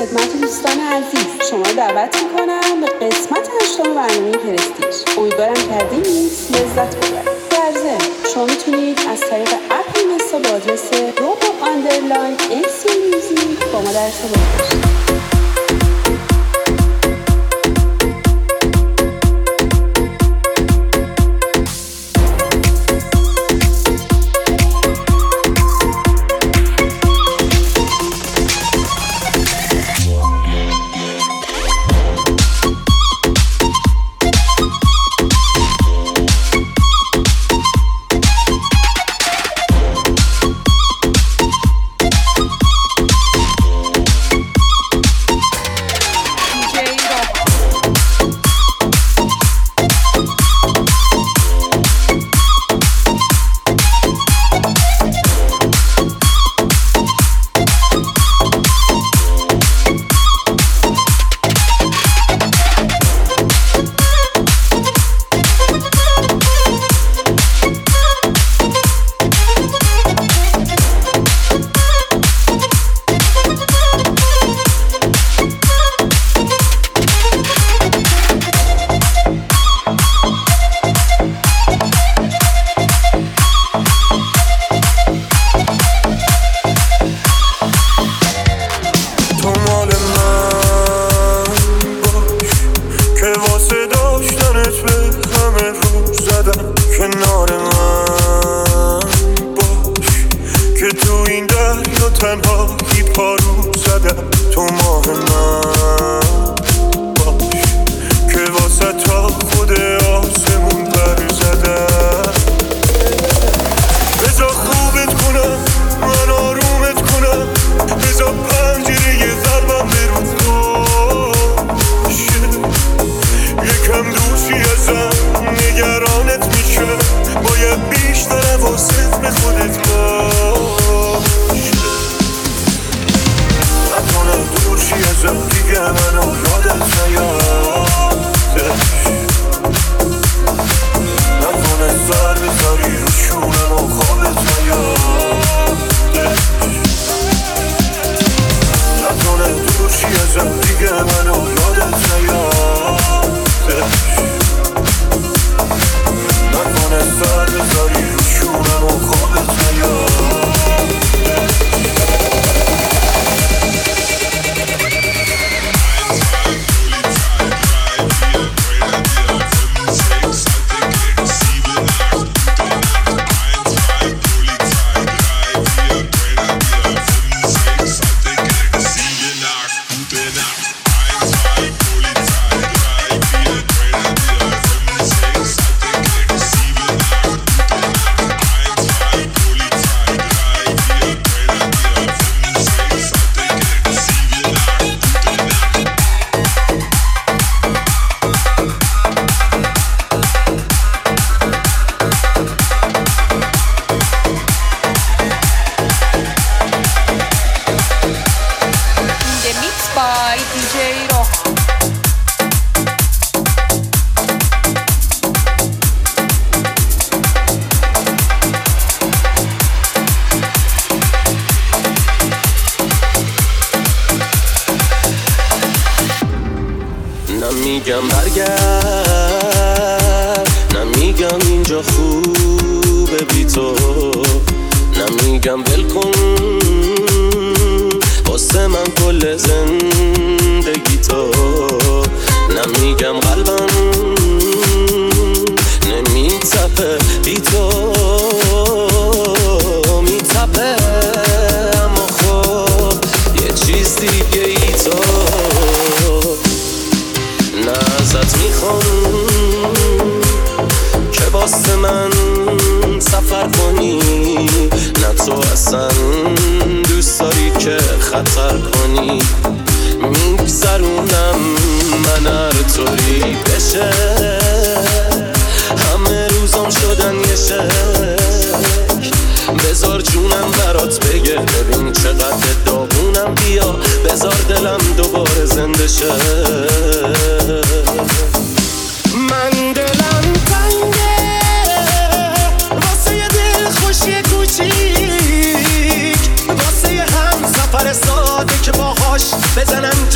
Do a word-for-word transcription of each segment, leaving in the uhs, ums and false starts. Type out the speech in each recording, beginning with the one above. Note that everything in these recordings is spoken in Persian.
خدمت دوستان عزیز شما دعوت میکنم به قسمت هشتم برنامه پرستیژ. امیدوارم که از این میکس لذت ببرید. در ضمن شما میتونید از طریق اپ اینستا با آدرس روبو آندرلاین اکس میوزیک با ما در ارتباط باشید. نمیگم برگرد، نمیگم اینجا خوبه بی تو، نمیگم ول کن واسه من کل زندگی تو، نمیگم قلبم نمیتپه بی تو، میتپه اما خب یه چیز دیگه ای تو، نه ازت میخوام که واسه من سفر کنی، نه تو اصلا دوست داری که خطر کنی، میگذرونم من هر طوری بشه، همه روزام شدن یه شک، بذار جونم برات بگه ببین چقدر داغونم، بیا بذار دلم دوباره زنده شه، من دلم تنگه واسه یه دل خوشی کوچیک، واسه یه هم سفر ساده که باهاش بزنم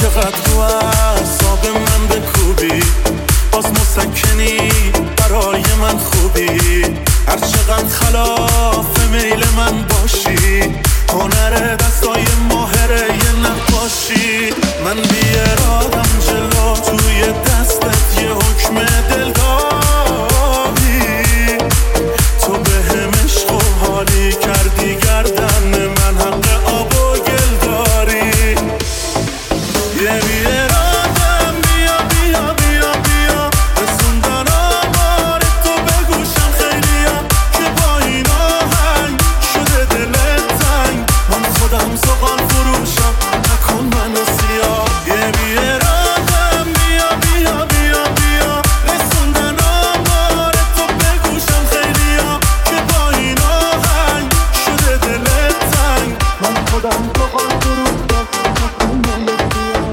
چقدر رو اعصاب من بکوبی، باز مسکنی برای من خوبی. هر چقدر خلاف میل من باشی، هنر دستای ماهره یه نقاشی. من بیارادم جلو توی دستت یه حکم دلداری، تو به هم عشق و حالی کردی گردن من حق آب و گل داری. یه بیارادم بیا بیا بیا بیا رسوندن آمار تو بگوشم خیلیا، که با این آهنگ شده دلت تنگ. من خودم زغال فروشم نکن منو سیاه. یه بیارادم بیا بیا بیا بیا رسوندن آمار تو بگوشم خیلیا، که با این آهنگ شده دلت تنگ. من خودم زغال فروشم نکن منو سیاه.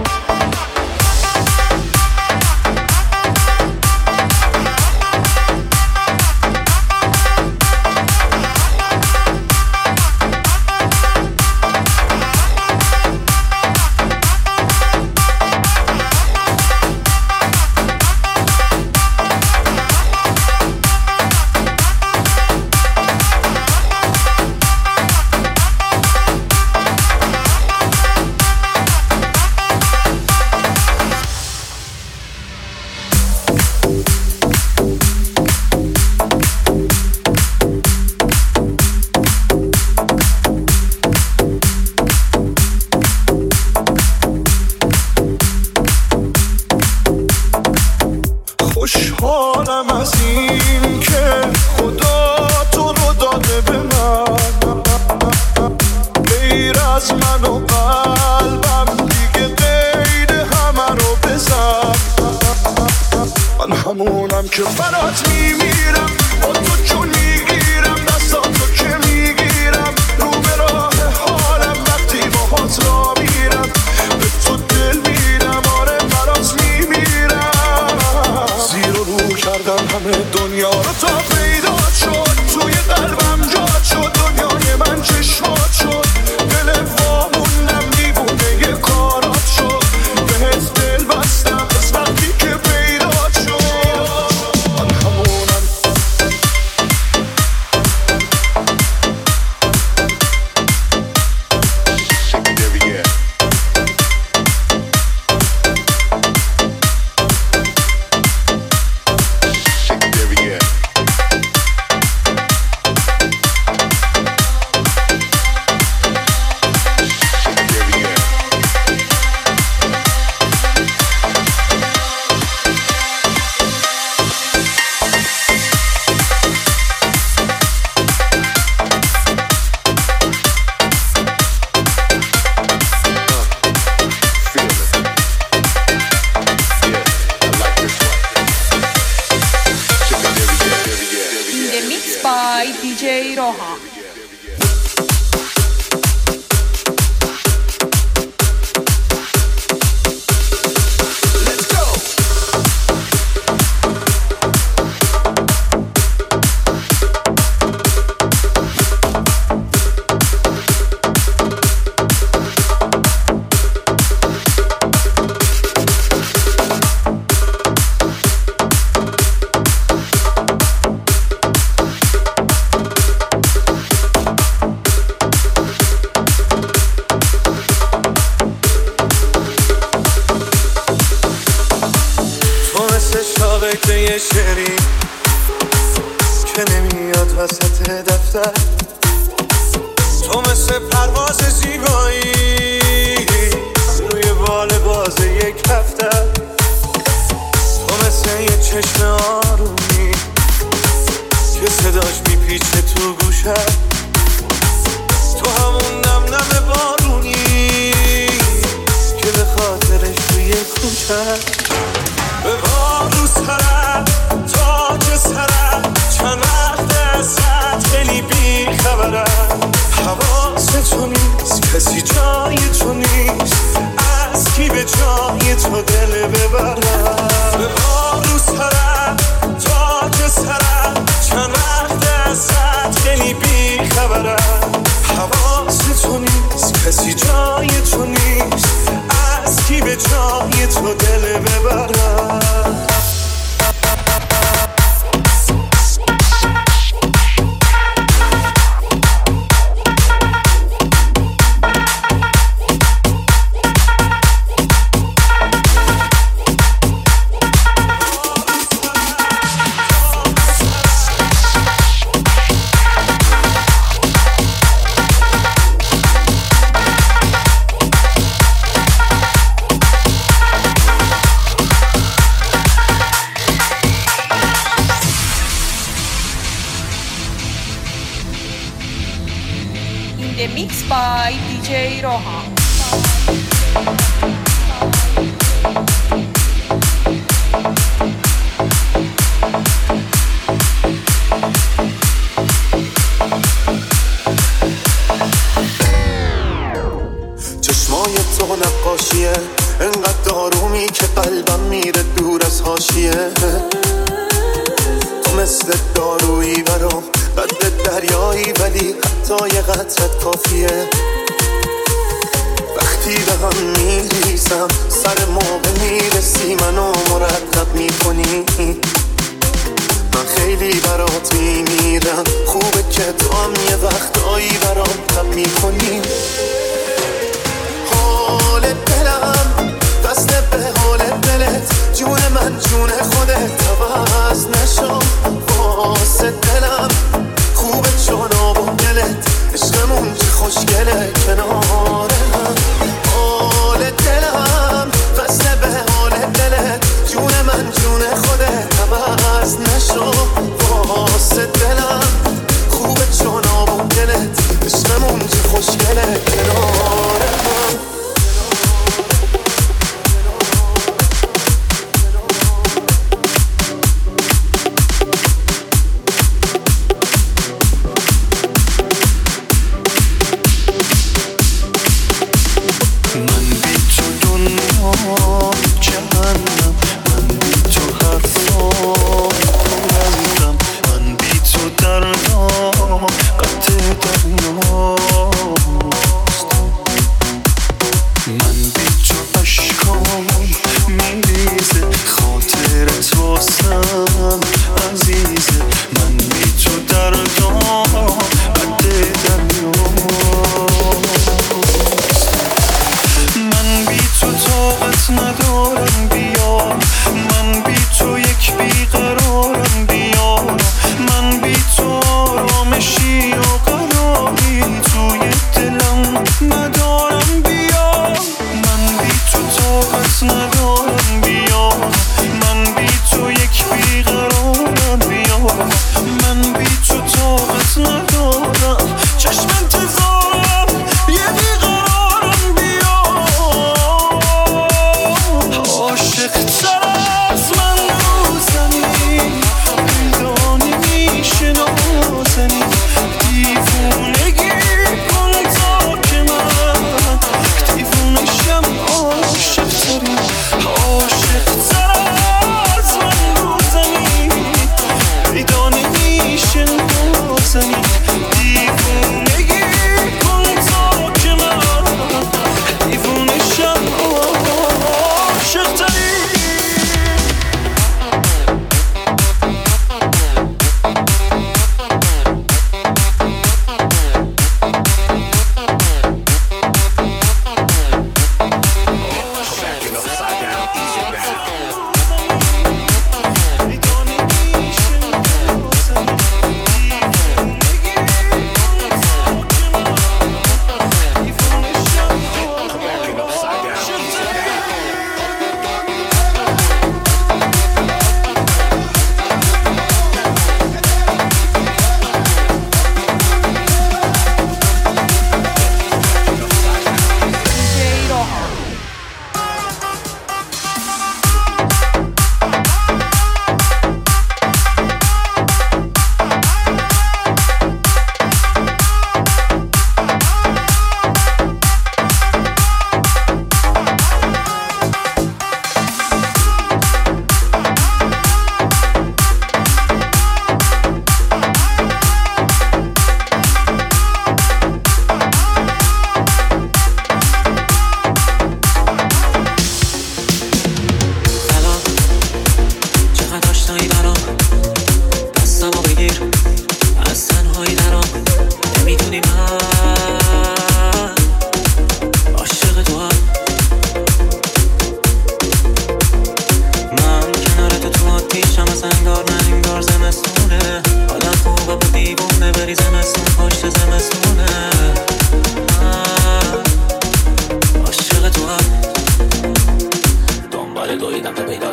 خوشحالم از این که خدا تو رو داده به من، غیر از من و قلبم دیگه غیر همه رو بزن. من همونم که برات میمیرم، با تو چون میگیرم دستاتو که میگیرم، رو به راه حالم وقتی باهات را میرم، به تو دل میرم آره برات میمیرم. زیر و رو کردم همه دنیا رو تا پیدا شد، توی قلبم جات شد دنیای من چشمات شد. دل واموندم دیوونه یه کارات شد، بهت دل بستم از وقتی که پیدا شد. من همونم دی جی روحان. یه شعری که نمیاد وسط دفتر، تو مثل پرواز زیبایی روی بال باز یک هفته، تو مثل یه چشم آرومی که صداش میپیچه تو گوشه، تو همون نم نم بارونی که به خاطرش توی کوچه. ببار رو سرم تاج سرم، چند وقت ازت خیلی بی خبرم، حواست تو نیست کسی جای تو نیست، از کی به جای تو دل ببرم. ببار رو سرم تاج سرم، چند وقت ازت خیلی بی خبرم، حواست تو نیست کسی جای تو نیست، از کی به به جای تو دل ببرم. Mixed by دی جی روحان. چشمای تو نقاشیه، انقدر دارومی که قلبم میره دور از حاشیه. تو مثل دارویی برام، قدر دریایی ولی حتی یه قطرت کافیه. وقتی به هم میریزم سر موقع میرسی منو مرتب میکنی. من خیلی برات میمیرم، خوبه که تو هم یه وقتایی برام تب میکنی. حال دلم وصله به حال دلت، جون من جون خودت عوض نشو واسه دلم. خوبه چون آب و دلت، عشقمون چه خوشگله کنار هم. حال دلم وصله به حال دلت، جون من جون خودت عوض نشو واسه دلم. خوبه چون آب و دلت، عشقمون چه خوشگله کنار هم.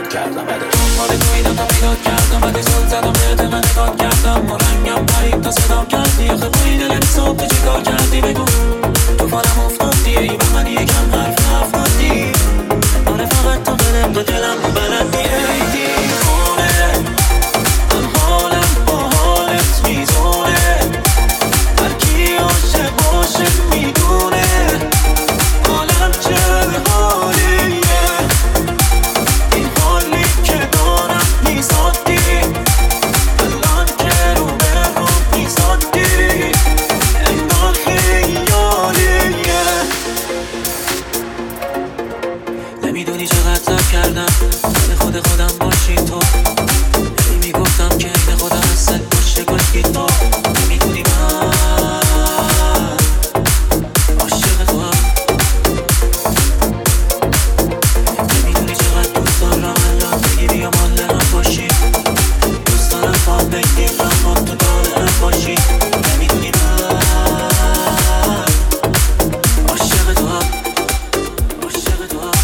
پیدات کردم بده دنبال تویدم تا پیدات کردم بده زل زدم بهت من نگاه کردم و رنگم پرید تا صدام کردی آخه با این دل صبح تو چی کار کردی بگو تو فالم افتادی ای و من یکم حرف نفردی آره فقط تا قدم دو دلم و بلدی ای دیوونه من حالم با حالت میزونه هر کی عاشق باشه میدونه حالم چه حالیه این حالی که دارم میزادی الان که رو به رو میزادی انگار خیالیه نمیدونی چقدر زب کردم من خود خودم باشی تو هی میگفتم که این خودم اصل باشه کاشکی تو نمیدونی من عاشق تو هم نمیدونی چقدر دوست دارم الان بگیری یا مال هم باشی دوست دارم فال بگیر اما تو داره هم باشی نمیدونی من عاشق تو هم عاشق تو هم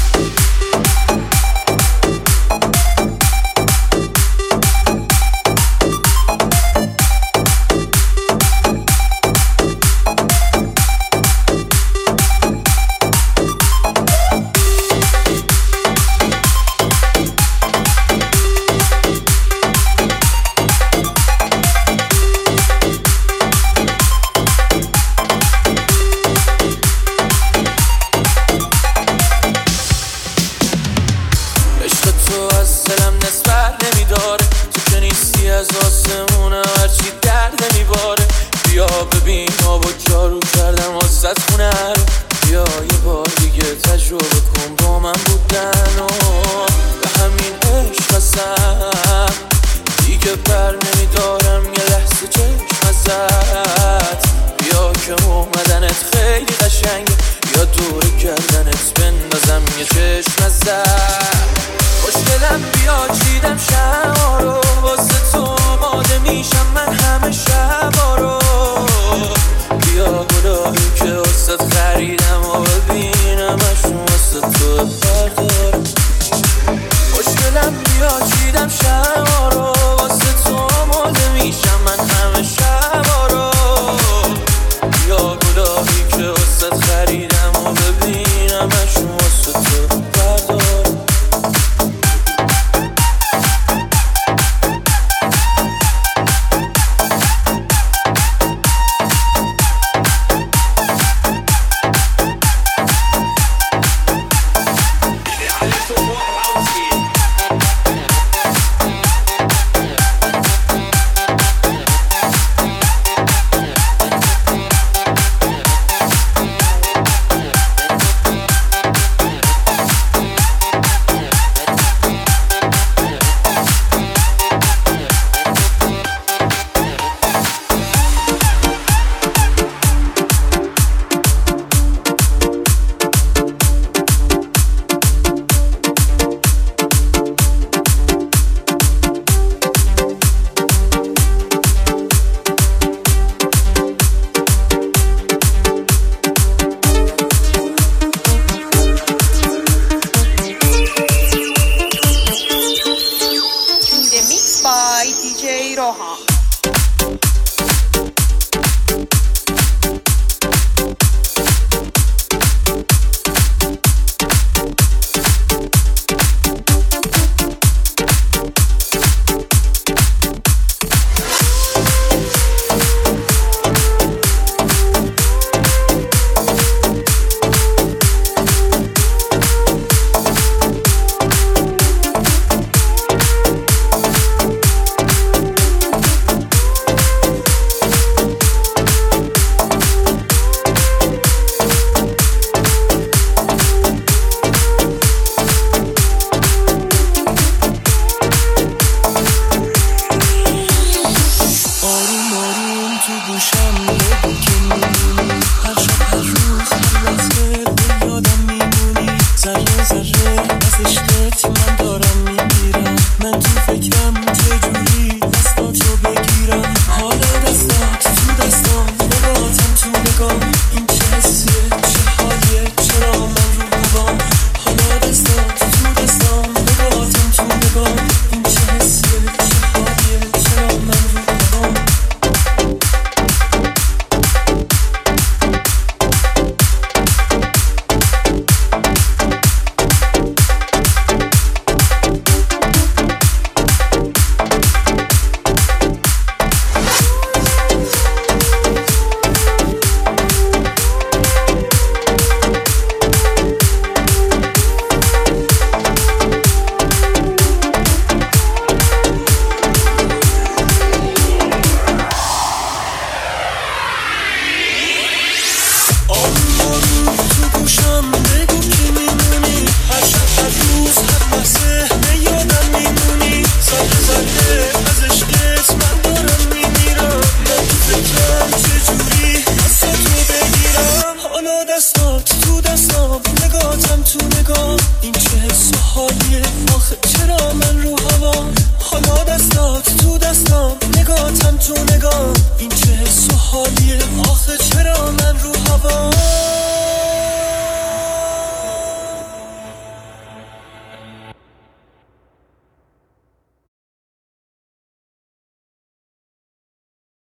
عشق تو از دلم نسبت نمیداره تو که نیستی از آسمونم هرچی درد نمیباره بیا ببین آب و جارو کردم واسه خونه رو بیا یه بار دیگه تجربه کن با من بودن و به همین عشق هستم دیگه بر نمیدارم یه لحظه چشم ازت بیا که اومدنت خیلی قشنگه یا دور کردنت بندازم یه چشم ازت خوشگلم بیا چیدم شما رو واسه تو آماده میشم من همه شبا رو بیا گلایی که واسه خریدم و ببینم اشون واسه تو بردارم خوشگلم بیا چیدم شما رو واسه تو آماده میشم من همه شبا رو بیا گلایی که واسه خریدم و ببینم اشون واسه تو بردارم تو